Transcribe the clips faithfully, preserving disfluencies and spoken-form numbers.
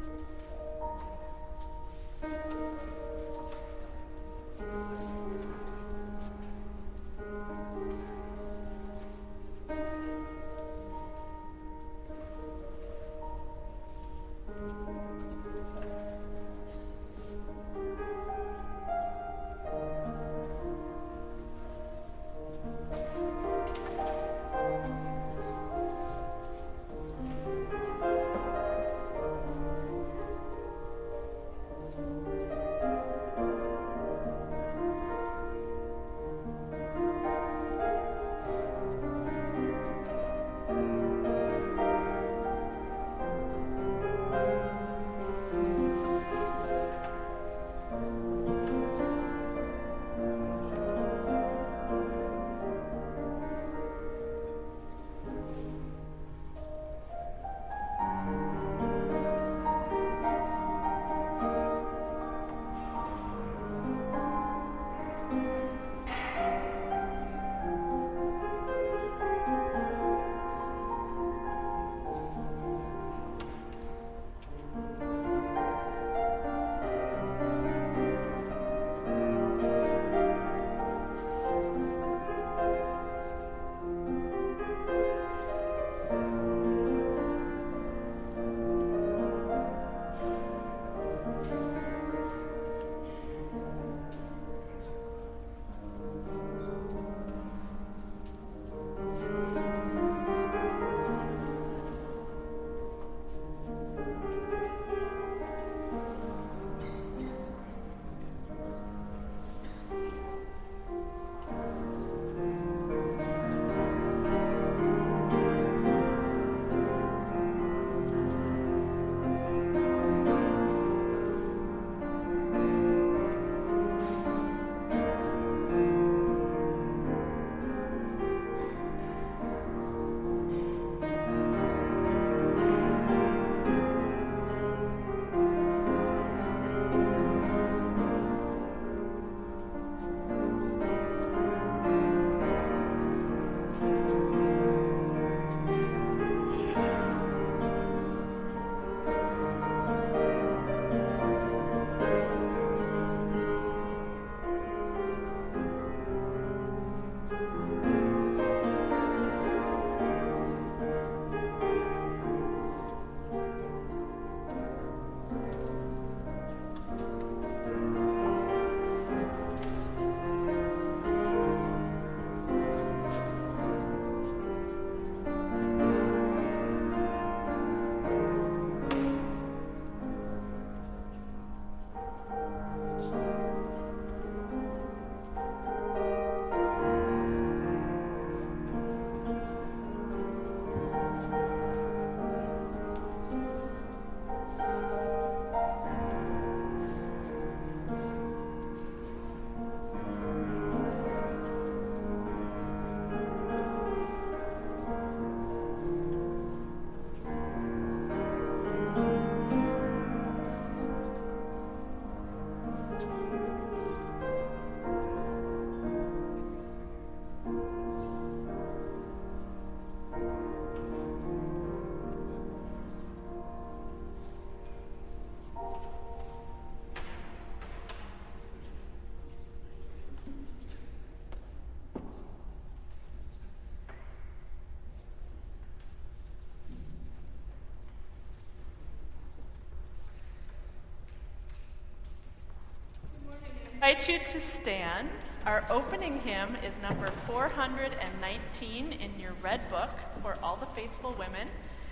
I invite you to stand. Our opening hymn is number four hundred nineteen in your red book for All the Faithful Women.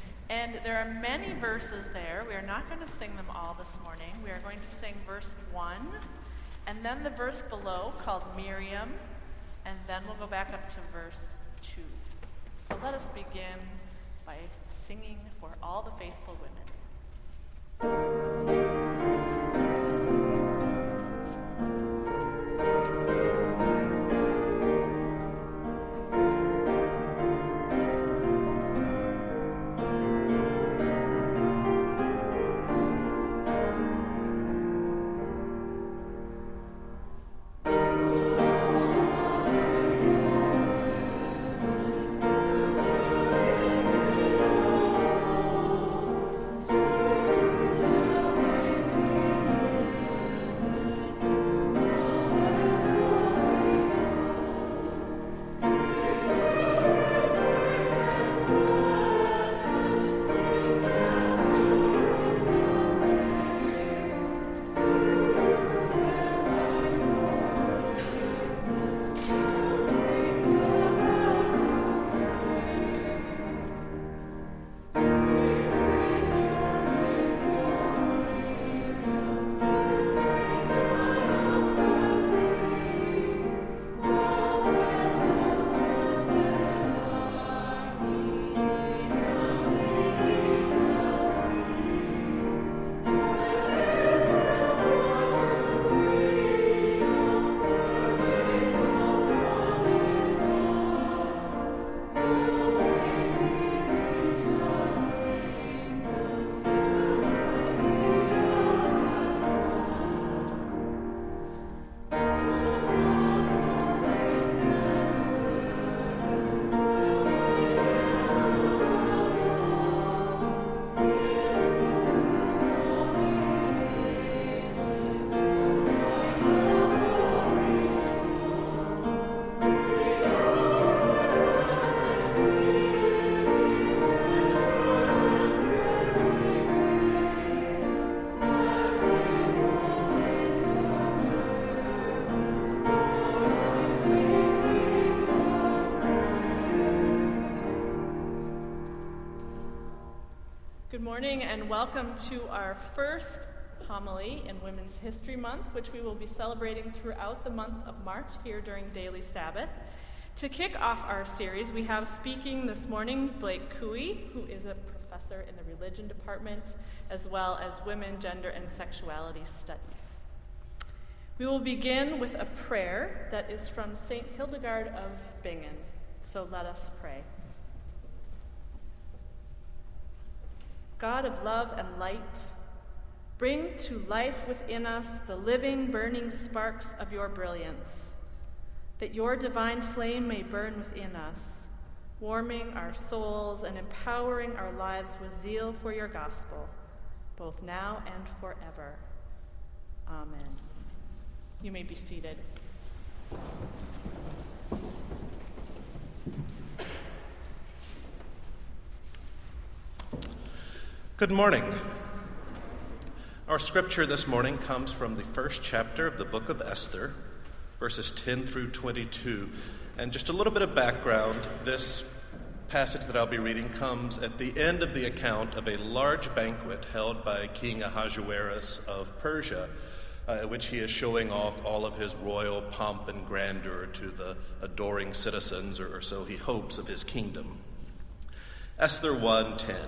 And there are many verses there. We are not going to sing them all this morning. We are going to sing verse one, and then the verse below called Miriam, and then we'll go back up to verse two. So let us begin by singing for all the faithful women. morning and welcome to our first homily in Women's History Month, which we will be celebrating throughout the month of March here during Daily Sabbath. To kick off our series, we have speaking this morning Blake Cooey, who is a professor in the religion department, as well as women, gender, and sexuality studies. We will begin with a prayer that is from Saint Hildegard of Bingen. So let us pray. God of love and light, bring to life within us the living, burning sparks of your brilliance, that your divine flame may burn within us, warming our souls and empowering our lives with zeal for your gospel, both now and forever. Amen. You may be seated. Good morning. Our scripture this morning comes from the first chapter of the book of Esther, verses ten through twenty-two. And just a little bit of background, this passage that I'll be reading comes at the end of the account of a large banquet held by King Ahasuerus of Persia, uh, at which he is showing off all of his royal pomp and grandeur to the adoring citizens, or, or so he hopes, of his kingdom. Esther one ten.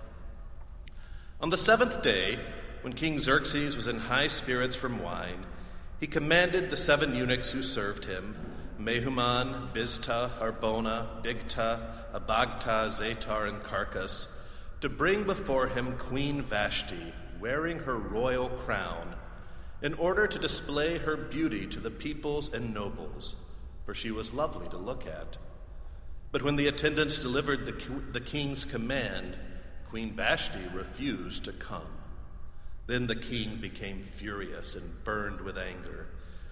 On the seventh day, when King Xerxes was in high spirits from wine, he commanded the seven eunuchs who served him, Mehuman, Biztha, Harbona, Bigtha, Abagtha, Zatar, and Carcass, to bring before him Queen Vashti, wearing her royal crown, in order to display her beauty to the peoples and nobles, for she was lovely to look at. But when the attendants delivered the, the king's command, Queen Vashti refused to come. Then the king became furious and burned with anger.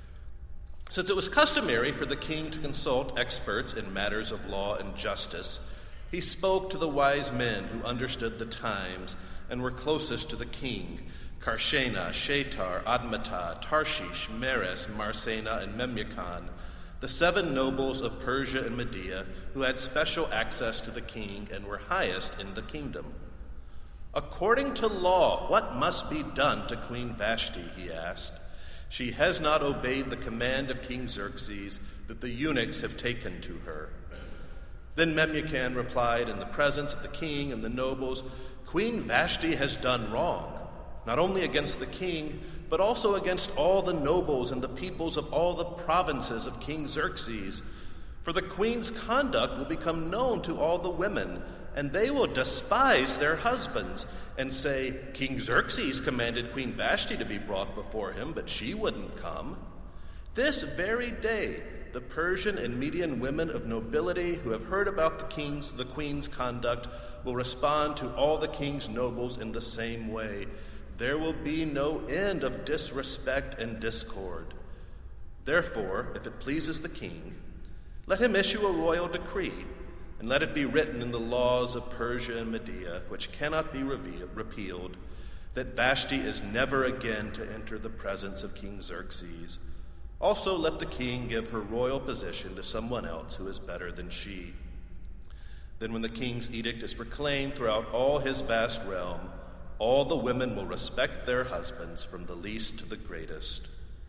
Since it was customary for the king to consult experts in matters of law and justice, he spoke to the wise men who understood the times and were closest to the king, Karshena, Shetar, Admatah, Tarshish, Meres, Marsena, and Memucan, the seven nobles of Persia and Media who had special access to the king and were highest in the kingdom. According to law, what must be done to Queen Vashti, he asked. She has not obeyed the command of King Xerxes that the eunuchs have taken to her. Then Memucan replied in the presence of the king and the nobles, Queen Vashti has done wrong, not only against the king, but also against all the nobles and the peoples of all the provinces of King Xerxes. For the queen's conduct will become known to all the women, and they will despise their husbands and say, King Xerxes commanded Queen Vashti to be brought before him, but she wouldn't come. This very day, the Persian and Median women of nobility who have heard about the king's, the queen's conduct will respond to all the king's nobles in the same way. There will be no end of disrespect and discord. Therefore, if it pleases the king, let him issue a royal decree, and let it be written in the laws of Persia and Media, which cannot be repealed, that Vashti is never again to enter the presence of King Xerxes. Also let the king give her royal position to someone else who is better than she. Then when the king's edict is proclaimed throughout all his vast realm, all the women will respect their husbands from the least to the greatest.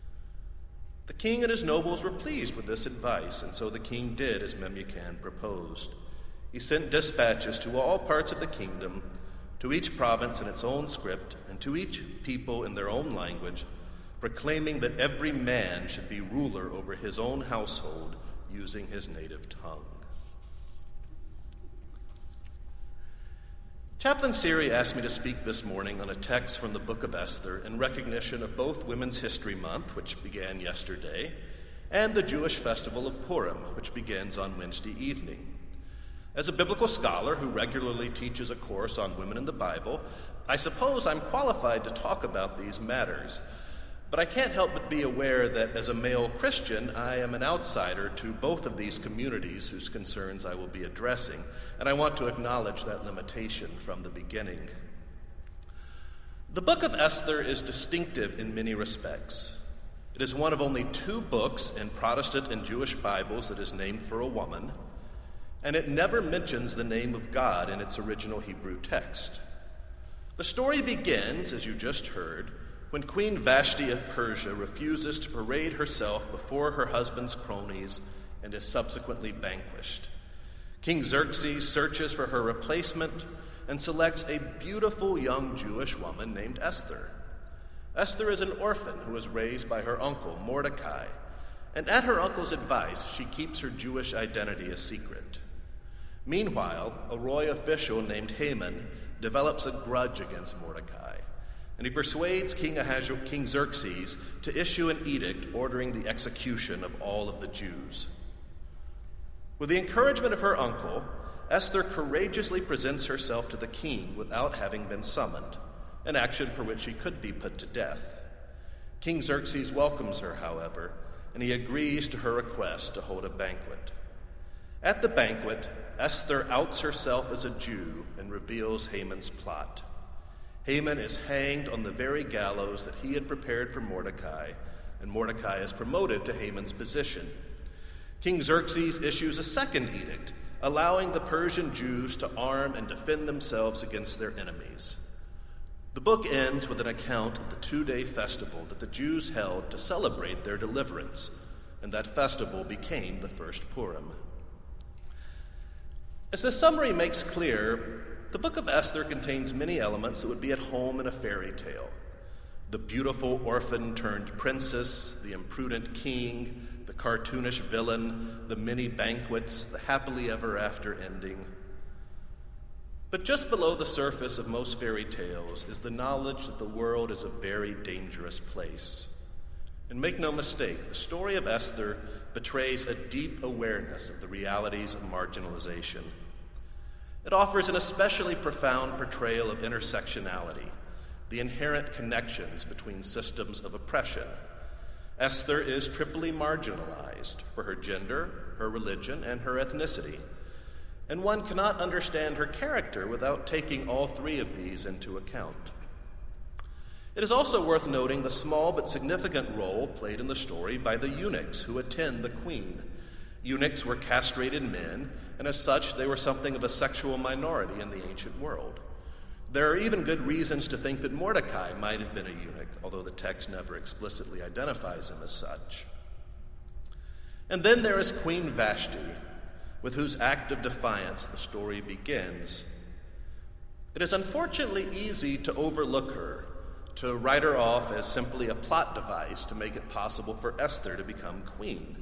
The king and his nobles were pleased with this advice, and so the king did as Memucan proposed. He sent dispatches to all parts of the kingdom, to each province in its own script, and to each people in their own language, proclaiming that every man should be ruler over his own household using his native tongue. Chaplain Siri asked me to speak this morning on a text from the book of Esther in recognition of both Women's History Month, which began yesterday, and the Jewish festival of Purim, which begins on Wednesday evening. As a biblical scholar who regularly teaches a course on women in the Bible, I suppose I'm qualified to talk about these matters. But I can't help but be aware that as a male Christian, I am an outsider to both of these communities whose concerns I will be addressing, and I want to acknowledge that limitation from the beginning. The book of Esther is distinctive in many respects. It is one of only two books in Protestant and Jewish Bibles that is named for a woman, and it never mentions the name of God in its original Hebrew text. The story begins, as you just heard, when Queen Vashti of Persia refuses to parade herself before her husband's cronies and is subsequently vanquished. King Xerxes searches for her replacement and selects a beautiful young Jewish woman named Esther. Esther is an orphan who was raised by her uncle, Mordecai, and at her uncle's advice, she keeps her Jewish identity a secret. Meanwhile, a royal official named Haman develops a grudge against Mordecai, and he persuades King, Ahaz- King Xerxes to issue an edict ordering the execution of all of the Jews. With the encouragement of her uncle, Esther courageously presents herself to the king without having been summoned, an action for which she could be put to death. King Xerxes welcomes her, however, and he agrees to her request to hold a banquet. At the banquet, Esther outs herself as a Jew and reveals Haman's plot. Haman is hanged on the very gallows that he had prepared for Mordecai, and Mordecai is promoted to Haman's position. King Xerxes issues a second edict, allowing the Persian Jews to arm and defend themselves against their enemies. The book ends with an account of the two-day festival that the Jews held to celebrate their deliverance, and that festival became the first Purim. As the summary makes clear, the book of Esther contains many elements that would be at home in a fairy tale. The beautiful orphan turned princess, the imprudent king, the cartoonish villain, the many banquets, the happily ever after ending. But just below the surface of most fairy tales is the knowledge that the world is a very dangerous place. And make no mistake, the story of Esther betrays a deep awareness of the realities of marginalization. It offers an especially profound portrayal of intersectionality, the inherent connections between systems of oppression. Esther is triply marginalized for her gender, her religion, and her ethnicity. And one cannot understand her character without taking all three of these into account. It is also worth noting the small but significant role played in the story by the eunuchs who attend the queen. Eunuchs were castrated men, and as such, they were something of a sexual minority in the ancient world. There are even good reasons to think that Mordecai might have been a eunuch, although the text never explicitly identifies him as such. And then there is Queen Vashti, with whose act of defiance the story begins. It is unfortunately easy to overlook her, to write her off as simply a plot device to make it possible for Esther to become queen.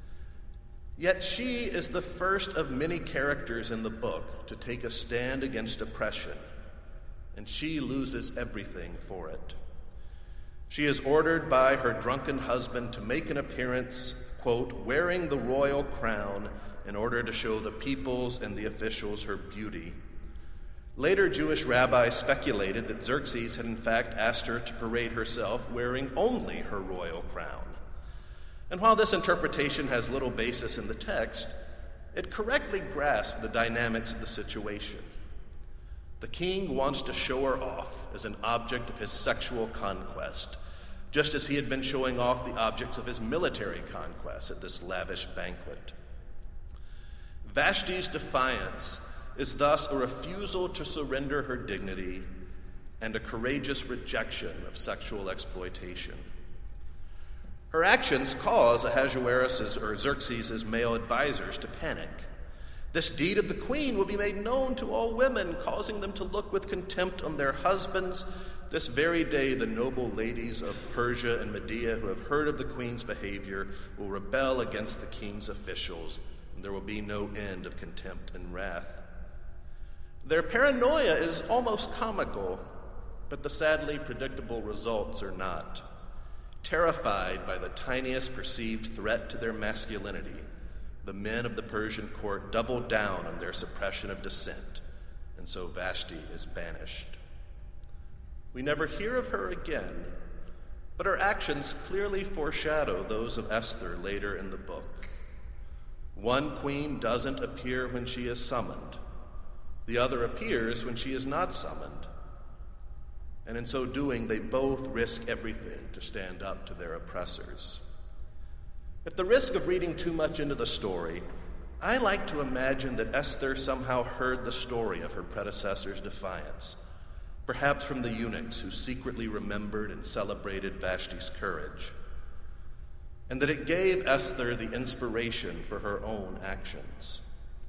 Yet she is the first of many characters in the book to take a stand against oppression, and she loses everything for it. She is ordered by her drunken husband to make an appearance, quote, wearing the royal crown in order to show the peoples and the officials her beauty. Later Jewish rabbis speculated that Xerxes had in fact asked her to parade herself wearing only her royal crown. And while this interpretation has little basis in the text, it correctly grasps the dynamics of the situation. The king wants to show her off as an object of his sexual conquest, just as he had been showing off the objects of his military conquest at this lavish banquet. Vashti's defiance is thus a refusal to surrender her dignity and a courageous rejection of sexual exploitation. Her actions cause Ahasuerus' or Xerxes' male advisors to panic. This deed of the queen will be made known to all women, causing them to look with contempt on their husbands. This very day, the noble ladies of Persia and Media who have heard of the queen's behavior will rebel against the king's officials, and there will be no end of contempt and wrath. Their paranoia is almost comical, but the sadly predictable results are not. Terrified by the tiniest perceived threat to their masculinity, the men of the Persian court double down on their suppression of dissent, and so Vashti is banished. We never hear of her again, but her actions clearly foreshadow those of Esther later in the book. One queen doesn't appear when she is summoned. The other appears when she is not summoned. And in so doing, they both risk everything to stand up to their oppressors. At the risk of reading too much into the story, I like to imagine that Esther somehow heard the story of her predecessor's defiance, perhaps from the eunuchs who secretly remembered and celebrated Vashti's courage, and that it gave Esther the inspiration for her own actions.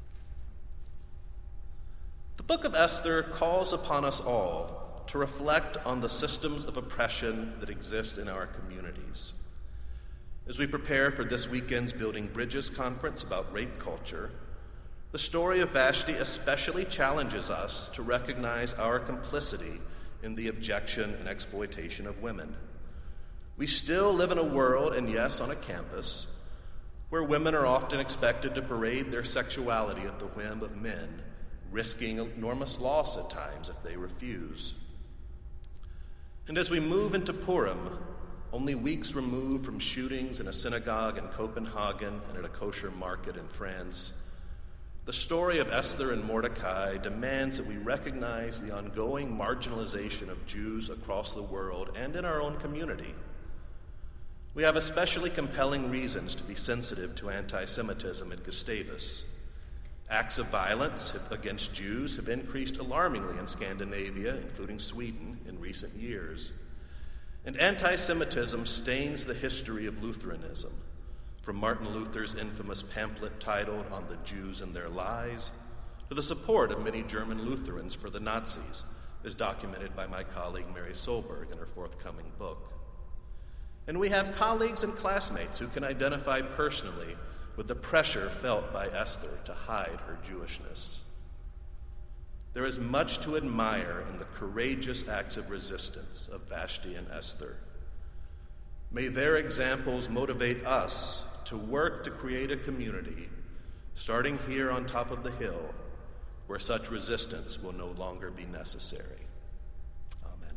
The book of Esther calls upon us all to reflect on the systems of oppression that exist in our communities. As we prepare for this weekend's Building Bridges conference about rape culture, the story of Vashti especially challenges us to recognize our complicity in the abjection and exploitation of women. We still live in a world, and yes, on a campus, where women are often expected to parade their sexuality at the whim of men, risking enormous loss at times if they refuse. And as we move into Purim, only weeks removed from shootings in a synagogue in Copenhagen and at a kosher market in France, the story of Esther and Mordecai demands that we recognize the ongoing marginalization of Jews across the world and in our own community. We have especially compelling reasons to be sensitive to anti-Semitism at Gustavus. Acts of violence against Jews have increased alarmingly in Scandinavia, including Sweden, in recent years. And anti-Semitism stains the history of Lutheranism, from Martin Luther's infamous pamphlet titled On the Jews and Their Lies, to the support of many German Lutherans for the Nazis, as documented by my colleague Mary Solberg in her forthcoming book. And we have colleagues and classmates who can identify personally with the pressure felt by Esther to hide her Jewishness. There is much to admire in the courageous acts of resistance of Vashti and Esther. May their examples motivate us to work to create a community, starting here on top of the hill, where such resistance will no longer be necessary. Amen.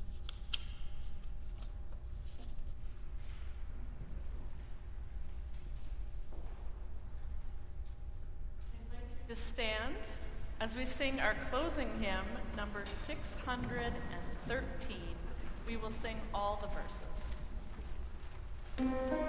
To stand as we sing our closing hymn, number six hundred thirteen. We will sing all the verses.